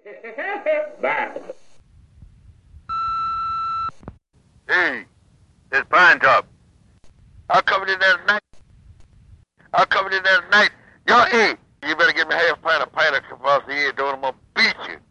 Bye. Hey, it's Pine Top. I'll come in there tonight. I'll come in there tonight. Yo, hey, you better give me half pint of Cavassier, don't I'm gonna beat you.